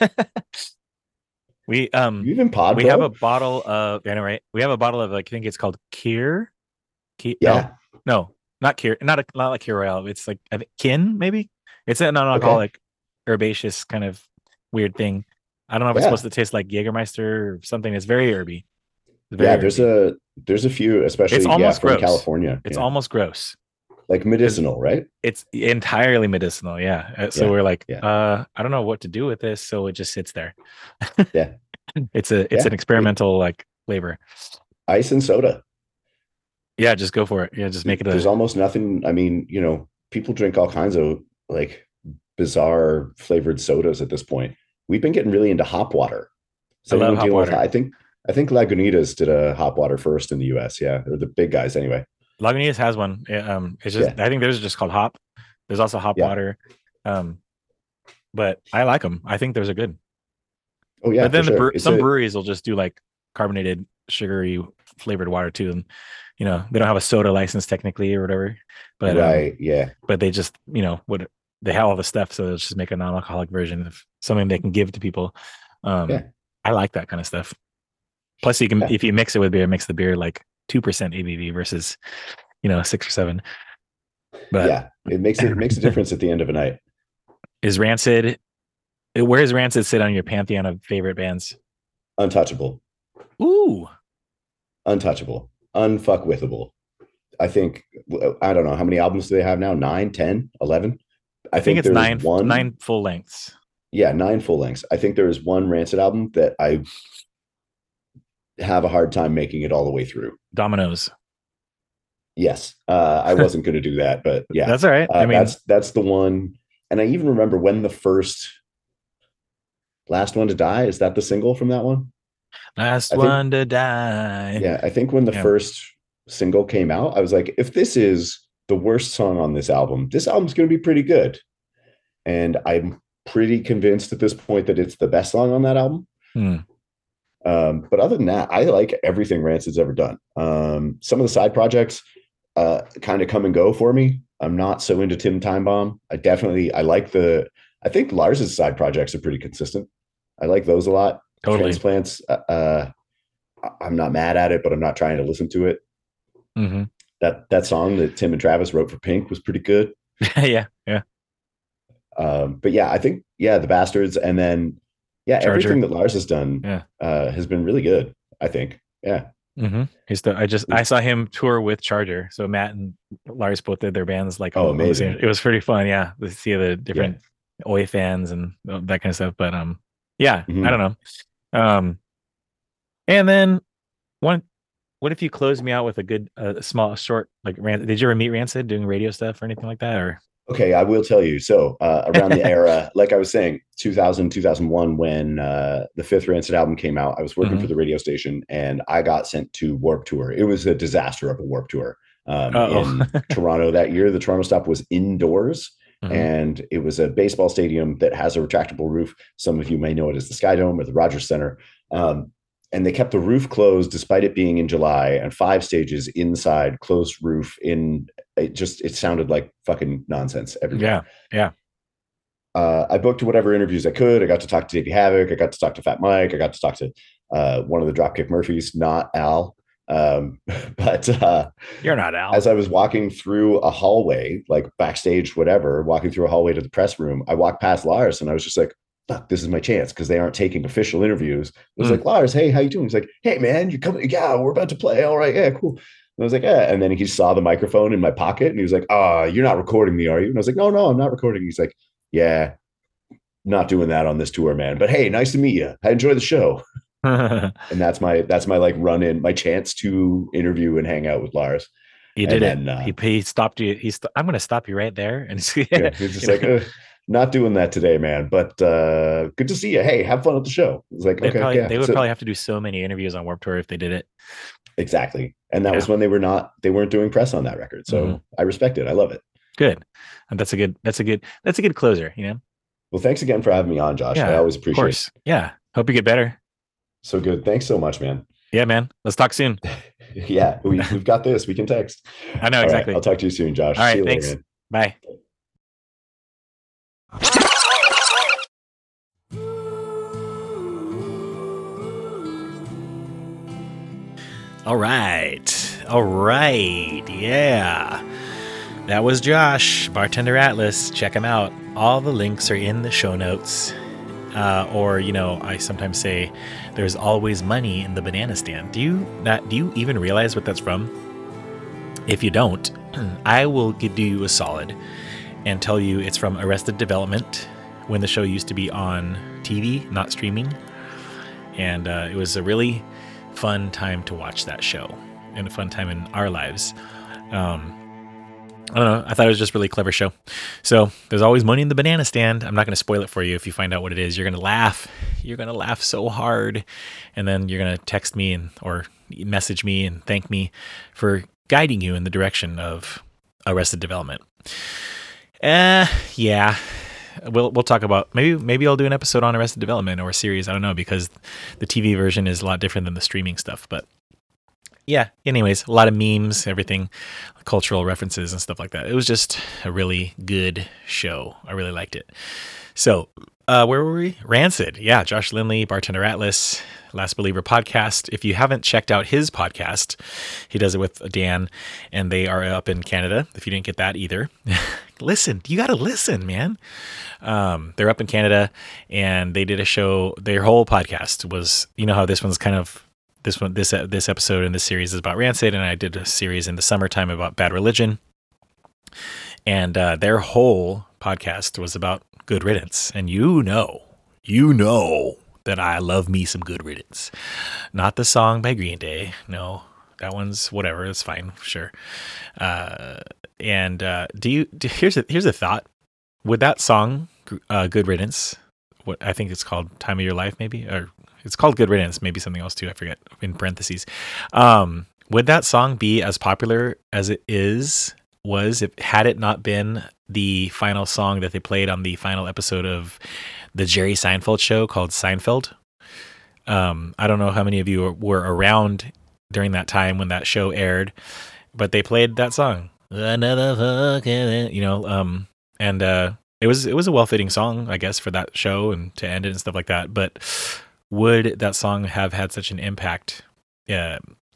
we um You even pod, we bro? have a bottle of anyway. We have a bottle of like, I think it's called Kier. Ki- Yeah. No, no, not Kier. Not a, not like Kier Royale. It's like I think Kin maybe. It's a non-alcoholic, herbaceous kind of weird thing. I don't know if it's Yeah. supposed to taste like Jägermeister or something. It's very herby. It's very Yeah, there's herby. a there's a few, especially It's yeah, almost from gross. California. It's Yeah. almost gross. like medicinal, right? It's entirely medicinal. Yeah. Uh, So Yeah, we're like, yeah. uh, I don't know what to do with this, so it just sits there. Yeah. It's a it's Yeah. an experimental like flavor. Ice and soda. Yeah, just go for it. Yeah, just make it There's a almost nothing. I mean, you know, people drink all kinds of like bizarre flavored sodas at this point. We've been getting really into hop water. So I love anyone hop dealing with- water. I think I think Lagunitas did a hop water first in the U S. Yeah, or the big guys anyway. Lagunitas has one. Yeah, um, it's just Yeah. I think theirs is just called hop. There's also hop Yeah. water, um, but I like them. I think those are good. Oh yeah, but then for the sure. bre- It's some a- breweries will just do like carbonated, sugary flavored water too, and you know they don't have a soda license technically or whatever. But um, right, yeah, but they just you know what they have all the stuff, so they'll just make a non-alcoholic version of something they can give to people. Um, Yeah. I like that kind of stuff. Plus, you can Yeah. if you mix it with beer, it makes the beer like two percent A B V versus you know six or seven. But yeah. It makes it, it makes a difference at the end of a night. is Rancid? Where does Rancid sit on your pantheon of favorite bands? Untouchable. Ooh. Untouchable, unfuckwithable. I think, I don't know, how many albums do they have now? Nine, ten, eleven? I, I think, think it's nine, one, nine full lengths. Yeah, nine full lengths. I think there is one Rancid album that I have a hard time making it all the way through. Dominoes. Yes. Uh, I wasn't going to do that, but yeah. That's all right. Uh, I mean, that's, that's the one. And I even remember when the first Last One to Die, is that the single from that one? Last I think, One to Die. Yeah, I think when the yeah. first single came out, I was like, if this is the worst song on this album, this album's going to be pretty good. And I'm pretty convinced at this point that it's the best song on that album. Hmm. Um, but other than that, I like everything Rancid's ever done. Um, some of the side projects uh, kind of come and go for me. I'm not so into Tim Timebomb. I definitely, I like the, I think Lars's side projects are pretty consistent. I like those a lot. Totally. Transplants, uh, I'm not mad at it, but I'm not trying to listen to it. Mm-hmm. That that song that Tim and Travis wrote for Pink was pretty good. yeah, yeah. Um, but yeah, I think yeah, the Bastards, and then yeah, Charger. Everything that Lars has done, yeah. uh, has been really good. I think, yeah. Mm-hmm. He's the, I just I saw him tour with Charger, so Matt and Lars both did their bands like oh amazing. It was pretty fun, yeah, to see the different yeah. Oi fans and that kind of stuff. But um, yeah, mm-hmm. I don't know. Um, and then one. What if you closed me out with a good, uh, small, short, like, Rancid? Did you ever meet Rancid doing radio stuff or anything like that? Or okay, I will tell you. So uh, around the era, like I was saying, two thousand, two thousand one, when uh, the fifth Rancid album came out, I was working mm-hmm. for the radio station, and I got sent to Warped Tour. It was a disaster of a Warped Tour um, in Toronto that year. The Toronto stop was indoors, mm-hmm. and it was a baseball stadium that has a retractable roof. Some of you may know it as the Sky Dome or the Rogers Center. Um, And they kept the roof closed despite it being in July, and five stages inside, closed roof. In it just it sounded like fucking nonsense everywhere. Yeah, yeah. Uh, I booked whatever interviews I could. I got to talk to Davey Havoc. I got to talk to Fat Mike. I got to talk to uh, one of the Dropkick Murphys, not Al. Um, but uh, you're not Al. As I was walking through a hallway, like backstage, whatever, walking through a hallway to the press room, I walked past Lars, and I was just like, fuck, this is my chance, because they aren't taking official interviews. I was mm. like, Lars, hey, how you doing? He's like, hey, man, you coming? Yeah, we're about to play. All right, yeah, cool. And I was like, yeah. And then he saw the microphone in my pocket, and he was like, ah, oh, you're not recording me, are you? And I was like, no, no, I'm not recording. He's like, yeah, not doing that on this tour, man. But hey, nice to meet you. I enjoy the show. And that's my that's my like run in, my chance to interview and hang out with Lars. You did then, it. Uh, he, he stopped you. He's. I'm going to stop you right there. And yeah, he's just like, uh, not doing that today, man. But uh, good to see you. Hey, have fun at the show. It's like, they'd okay, probably, yeah. They would so, probably have to do so many interviews on Warped Tour if they did it. Exactly. And that yeah. was when they were not. They weren't doing press on that record. So mm-hmm. I respect it. I love it. Good. And that's a good. That's a good. That's a good closer. You know. Well, thanks again for having me on, Josh. Yeah, I always appreciate it. Yeah. Hope you get better. So good. Thanks so much, man. Yeah, man. Let's talk soon. yeah, we, we've got this. We can text. I know, exactly. Right, I'll talk to you soon, Josh. All right, See you thanks. Later, man. Bye. All right. All right. Yeah. That was Josh, Bartender Atlas. Check him out. All the links are in the show notes. Uh, or, you know, I sometimes say there's always money in the banana stand. Do you not, do you even realize what that's from? If you don't, I will give you a solid and tell you it's from Arrested Development, when the show used to be on T V, not streaming. And uh, it was a really fun time to watch that show, and a fun time in our lives. Um, I don't know. I thought it was just a really clever show. So there's always money in the banana stand. I'm not going to spoil it for you. If you find out what it is, you're going to laugh. You're going to laugh so hard. And then you're going to text me and or message me and thank me for guiding you in the direction of Arrested Development. Uh, yeah. We'll we'll talk about, maybe maybe I'll do an episode on Arrested Development or a series. I don't know, because the T V version is a lot different than the streaming stuff. But yeah, anyways, a lot of memes, everything, cultural references and stuff like that. It was just a really good show. I really liked it. So uh, where were we? Rancid. Yeah, Josh Lindley, Bartender Atlas, Last Believer podcast. If you haven't checked out his podcast, he does it with Dan, and they are up in Canada. If you didn't get that either, listen, you got to listen, man. Um, they're up in Canada, and they did a show. Their whole podcast was, you know how this one's kind of this one, this uh, this episode in this series is about Rancid, and I did a series in the summertime about Bad Religion, and uh, their whole podcast was about Good Riddance. And you know, you know that I love me some Good Riddance. Not the song by Green Day, no, that one's whatever. It's fine, sure. Uh, and uh, do you? Do, here's a here's a thought. Would that song, uh, Good Riddance, what I think it's called, Time of Your Life, maybe, or it's called Good Riddance, maybe something else too, I forget, in parentheses. Um, would that song be as popular as it is, was, if had it not been the final song that they played on the final episode of the Jerry Seinfeld show called Seinfeld? Um, I don't know how many of you were around during that time when that show aired, but they played that song. Another fucking, you know, um, and uh, it was it was a well-fitting song, I guess, for that show and to end it and stuff like that. But would that song have had such an impact? Yeah,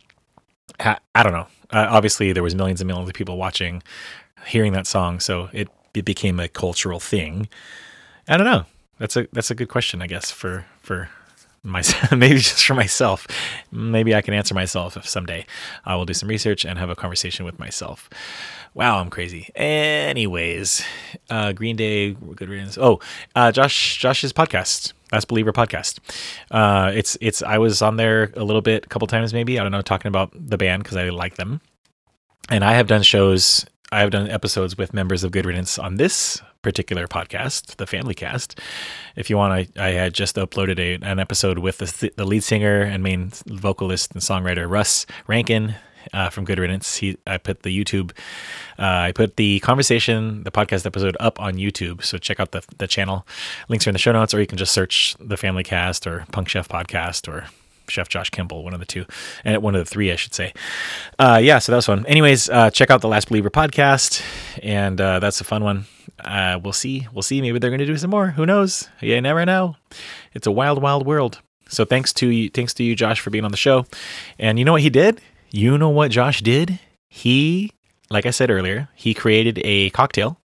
uh, I don't know. Uh, obviously, there was millions and millions of people watching, hearing that song, so it, it became a cultural thing. I don't know. That's a that's a good question, I guess, for for myself. Maybe just for myself. Maybe I can answer myself if someday I will do some research and have a conversation with myself. Wow, I'm crazy. Anyways, uh, Green Day, Good Riddance. Oh, uh, Josh, Josh's podcast, Last Believer podcast. Uh, it's it's. I was on there a little bit, a couple times maybe. I don't know, talking about the band because I like them, and I have done shows. I have done episodes with members of Good Riddance on this particular podcast, the Family Cast. If you want, I, I had just uploaded a, an episode with the, the lead singer and main vocalist and songwriter Russ Rankin. Uh, from Good Riddance. He, I put the YouTube, uh, I put the conversation, the podcast episode up on YouTube. So check out the the channel. Links are in the show notes, or you can just search the Family Cast or Punk Chef Podcast or Chef Josh Kimball, one of the two, and one of the three, I should say. Uh, yeah, so that was fun. Anyways, uh, check out the Last Believer podcast, and uh, that's a fun one. Uh, we'll see. We'll see. Maybe they're going to do some more. Who knows? You never know. It's a wild, wild world. So thanks to you, thanks to you, Josh, for being on the show. And you know what he did? You know what Josh did? He, like I said earlier, he created a cocktail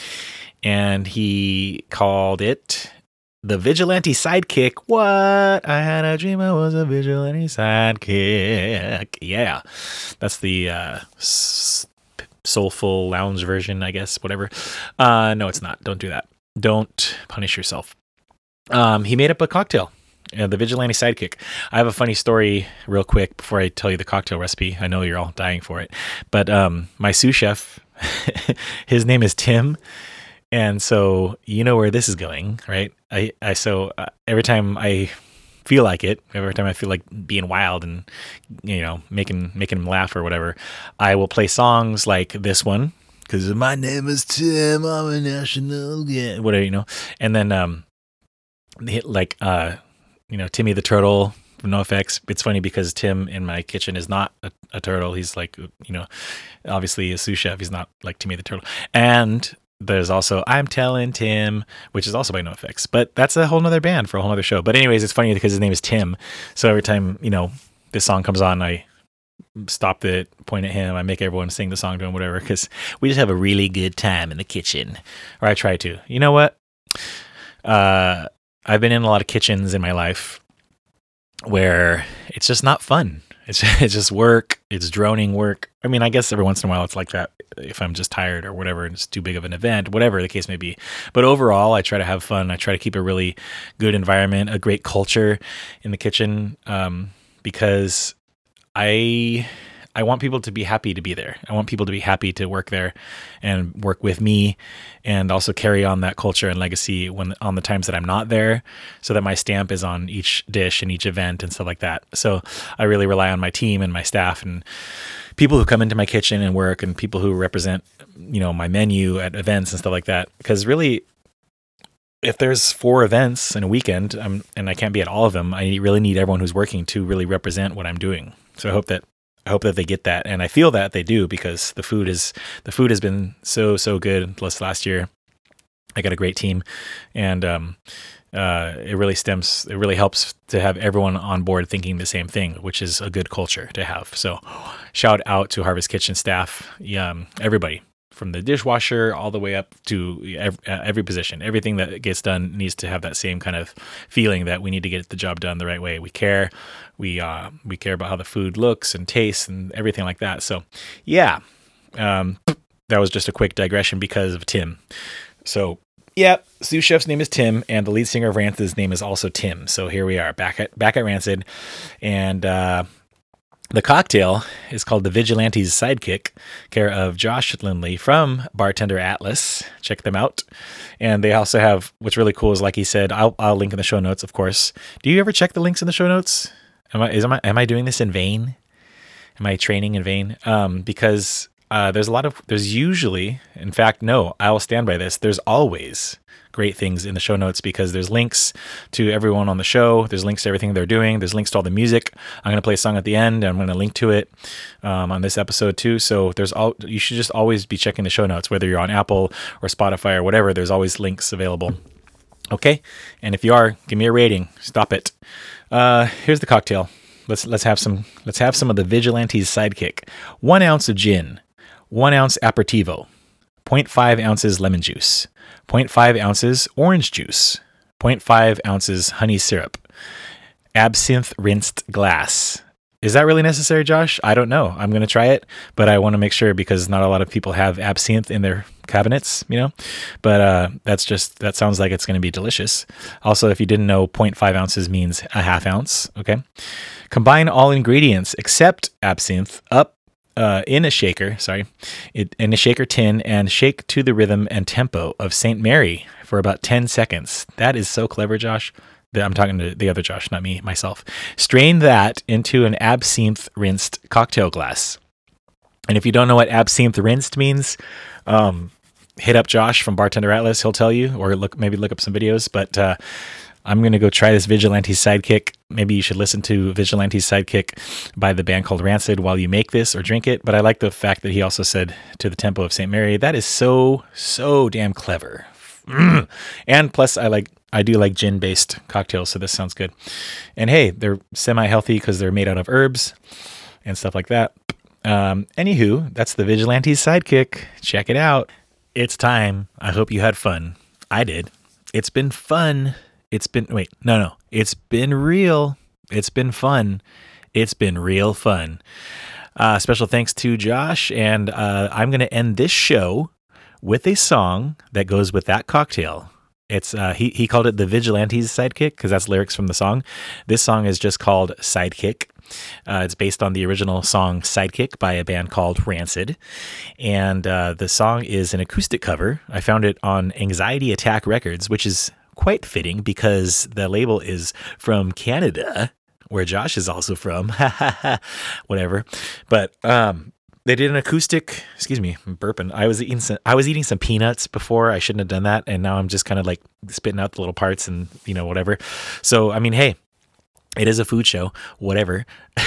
and he called it the Vigilante Sidekick. What? I had a dream I was a Vigilante Sidekick. Yeah. That's the uh, s- soulful lounge version, I guess, whatever. Uh, no, it's not. Don't do that. Don't punish yourself. Um, he made up a cocktail. Uh, the Vigilante Sidekick. I have a funny story real quick before I tell you the cocktail recipe. I know you're all dying for it. But um, my sous chef, his name is Tim. And so you know where this is going, right? I, I So uh, every time I feel like it, every time I feel like being wild and, you know, making, making him laugh or whatever, I will play songs like this one. Because my name is Tim, I'm a national, yeah, whatever, you know. And then um, like... uh. You know, Timmy the Turtle, NoFX. It's funny because Tim in my kitchen is not a, a turtle. He's like, you know, obviously a sous chef. He's not like Timmy the Turtle. And there's also I'm Telling Tim, which is also by NoFX. But that's a whole nother band for a whole nother show. But anyways, it's funny because his name is Tim. So every time, you know, this song comes on, I stop it, point at him. I make everyone sing the song to him, whatever, because we just have a really good time in the kitchen. Or I try to. You know what? Uh... I've been in a lot of kitchens in my life where it's just not fun. It's it's just work. It's droning work. I mean, I guess every once in a while it's like that if I'm just tired or whatever, and it's too big of an event, whatever the case may be. But overall, I try to have fun. I try to keep a really good environment, a great culture in the kitchen, um, because I... I want people to be happy to be there. I want people to be happy to work there and work with me and also carry on that culture and legacy when on the times that I'm not there so that my stamp is on each dish and each event and stuff like that. So I really rely on my team and my staff and people who come into my kitchen and work and people who represent, you know, my menu at events and stuff like that. Because really, if there's four events in a weekend um, and I can't be at all of them, I really need everyone who's working to really represent what I'm doing. So I hope that I hope that they get that, and I feel that they do because the food is the food has been so so good this last year. I got a great team, and um, uh, it really stems. It really helps to have everyone on board thinking the same thing, which is a good culture to have. So, shout out to Harvest Kitchen staff, um, everybody from the dishwasher all the way up to every, uh, every position. Everything that gets done needs to have that same kind of feeling that we need to get the job done the right way. We care, we uh, we care about how the food looks and tastes and everything like that. So, yeah, um, that was just a quick digression because of Tim. So, yeah, sous chef's name is Tim, and the lead singer of Rancid's name is also Tim. So here we are, back at back at Rancid, and uh, the cocktail is called the Vigilante's Sidekick, care of Josh Lindley from Bartender Atlas. Check them out. And they also have, what's really cool is, like he said, I'll, I'll link in the show notes, of course. Do you ever check the links in the show notes? Am I, is, am I, am I doing this in vain? Am I training in vain? Um, because uh, there's a lot of, there's usually, in fact, no, I will stand by this. There's always great things in the show notes because there's links to everyone on the show. There's links to everything they're doing. There's links to all the music. I'm going to play a song at the end, and I'm going to link to it um, on this episode too. So there's all, you should just always be checking the show notes, whether you're on Apple or Spotify or whatever. There's always links available. Okay. And if you are, give me a rating. Stop it. Uh, here's the cocktail. Let's, let's have some, let's have some of the Vigilante's Sidekick. One ounce of gin, one ounce aperitivo, zero point five ounces lemon juice, zero point five ounces orange juice, zero point five ounces honey syrup, absinthe rinsed glass. Is that really necessary, Josh? I don't know. I'm going to try it, but I want to make sure because not a lot of people have absinthe in their cabinets, you know, but uh, that's just, that sounds like it's going to be delicious. Also, if you didn't know, zero point five ounces means a half ounce. Okay. Combine all ingredients except absinthe up Uh, in a shaker, sorry, it, in a shaker tin and shake to the rhythm and tempo of Saint Mary for about ten seconds. That is so clever, Josh. I'm talking to the other Josh, not me, myself. Strain that into an absinthe rinsed cocktail glass. And if you don't know what absinthe rinsed means, um, hit up Josh from Bartender Atlas. He'll tell you, or look, maybe look up some videos, but, uh, I'm going to go try this Vigilante's Sidekick. Maybe you should listen to Vigilante's Sidekick by the band called Rancid while you make this or drink it. But I like the fact that he also said to the tempo of Saint Mary. That is so, so damn clever. Mm. And plus, I like, I do like gin-based cocktails, so this sounds good. And hey, they're semi-healthy because they're made out of herbs and stuff like that. Um, anywho, that's the Vigilante's Sidekick. Check it out. It's time. I hope you had fun. I did. It's been fun. It's been, wait, no, no. It's been real. It's been fun. It's been real fun. Uh, special thanks to Josh. And uh, I'm going to end this show with a song that goes with that cocktail. It's uh, he, he called it the Vigilante's Sidekick because that's lyrics from the song. This song is just called Sidekick. Uh, it's based on the original song Sidekick by a band called Rancid. And uh, the song is an acoustic cover. I found it on Anxiety Attack Records, which is quite fitting because the label is from Canada, where Josh is also from. Whatever. But um, they did an acoustic. Excuse me, I'm burping. I was eating some. I was eating some peanuts before. I shouldn't have done that, and now I'm just kind of like spitting out the little parts and you know whatever. So I mean, hey. It is a food show, whatever.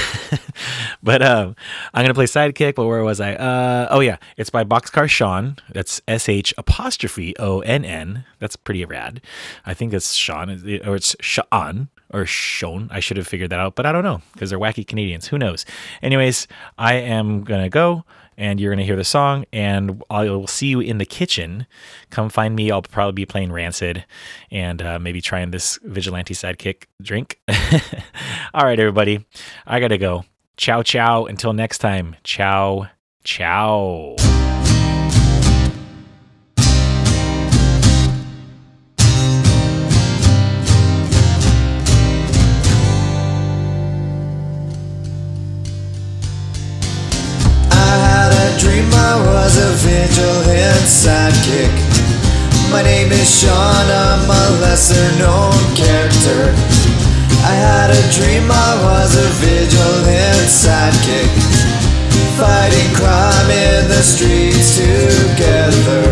But um, I'm going to play Sidekick, but where was I? Uh, oh, yeah. It's by Boxcar Sean. That's S H apostrophe O N N. That's pretty rad. I think it's Sean, or it's Sean, or Sean. I should have figured that out, but I don't know, because they're wacky Canadians. Who knows? Anyways, I am going to go, and you're going to hear the song, and I will see you in the kitchen. Come find me. I'll probably be playing Rancid and uh, maybe trying this Vigilante Sidekick drink. All right, everybody. I got to go. Ciao, ciao. Until next time. Ciao, ciao. I was a vigilant sidekick. My name is Sean, I'm a lesser known character. I had a dream I was a vigilant sidekick, fighting crime in the streets together.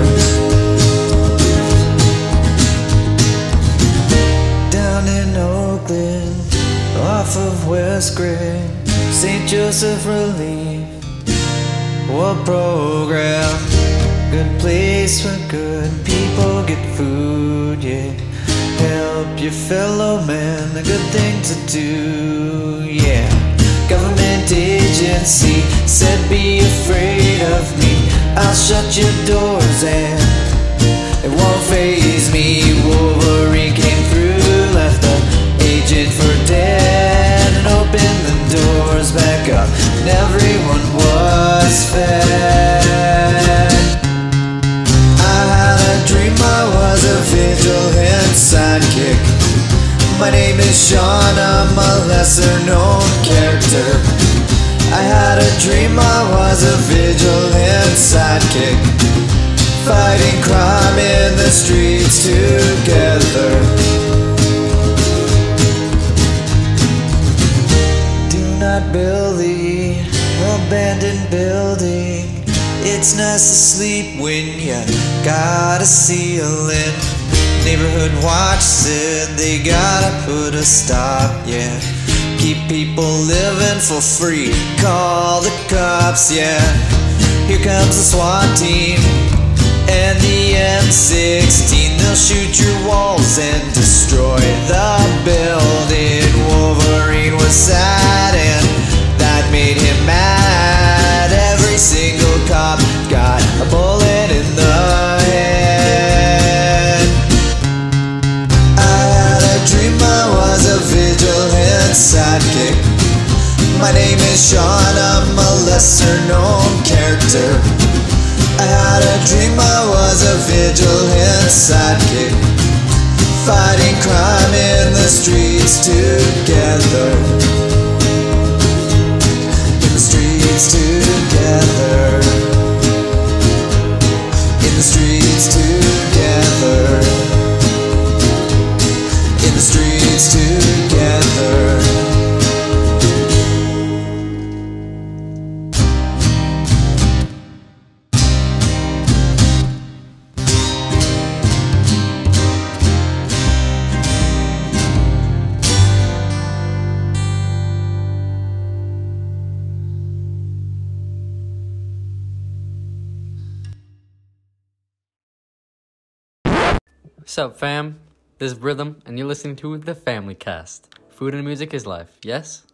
Down in Oakland, off of West Gray, Saint Joseph Relief. What program? Good place where good people get food, yeah. Help your fellow man, a good thing to do, yeah. Government agency said be afraid of me. I'll shut your doors and it won't faze me. Wolverine came through, left the agent for dead, and opened the doors back up, and everyone was fed. I had a dream I was a vigilant sidekick. My name is Sean, I'm a lesser known character. I had a dream I was a vigilant sidekick, fighting crime in the streets together. Do not build the abandoned building. It's nice to sleep when you got a ceiling. Neighborhood watch said they gotta put a stop, yeah. Keep people living for free, call the cops, yeah. Here comes the SWAT team and the M sixteen. They'll shoot your walls and destroy the building. Wolverine was sad and that made him mad. Every single cop got a bullet in the head. I had a dream I was a vigilant sidekick. My name is Sean, I'm a lesser known character. I had a dream I was a vigilant sidekick, fighting crime in the streets together. In the streets together. In the streets together. In the streets together. What's up, fam? This is Rhythm, and you're listening to The Family Cast. Food and music is life, yes?